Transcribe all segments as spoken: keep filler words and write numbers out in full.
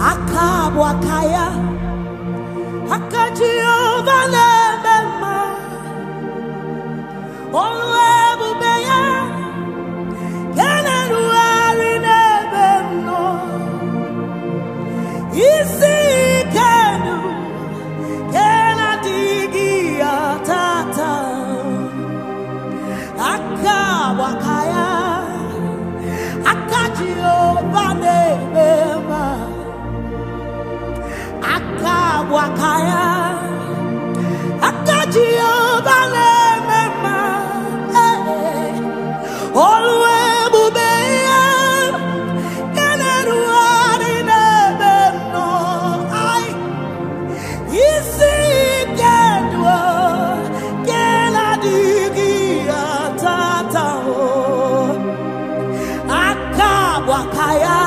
Akabwakaya Akajiova Nebema Olwebubeya Keneruari Nebemno Isi Kenu Kenadigia Tata Akabwakaya Akajiova Nebema Akabwakaya Akajiova Nebema Olwebubeya Keneruari Nebemno Ai Isi Kedwa Kenadigia Tata Akabwakaya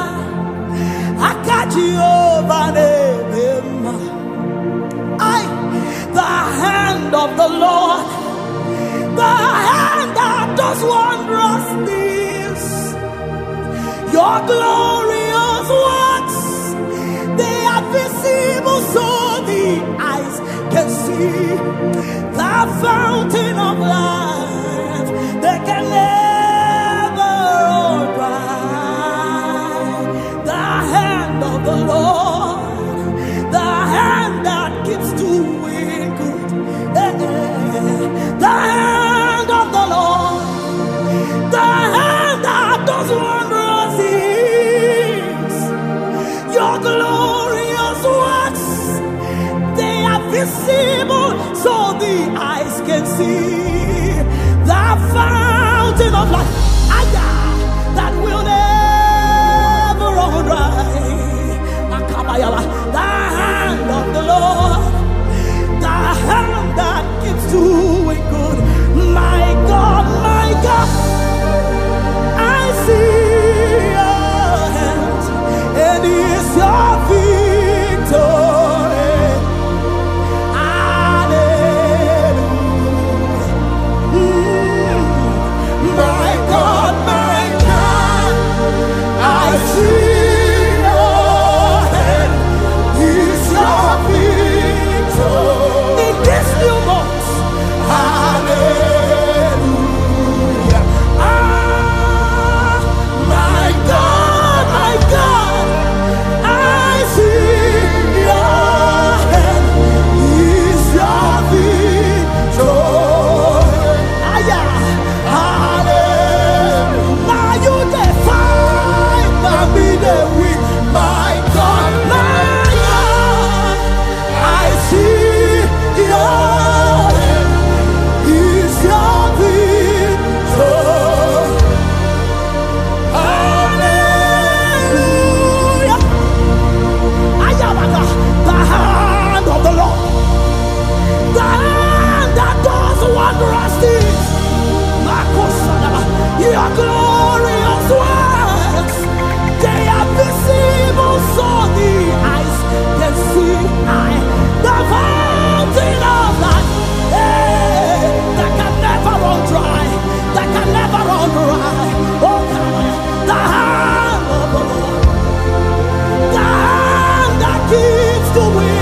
Akajiova Nebema I the hand of the Lord, the hand that does wondrous things, your glorious works, they are visible so the eyes can see. The fountain of life, they can never run dry. The hand of the Lord, the hand that keeps doing good, the hand of the Lord, the hand that does wondrous things, your glorious works, they are visible so the eyes can see. The fountain of life, that will never run dry. The hand of the Lord, the hand that keeps doing good. My God, my God, I see your hand, and it's your victory. Hallelujah. Mm. My God, my God, I see. Your glorious works, they are visible so the eyes can see. I, the fountain of life, hey, that can never run dry, that can never run dry. Oh God, the hand of the Lord, the hand that keeps doing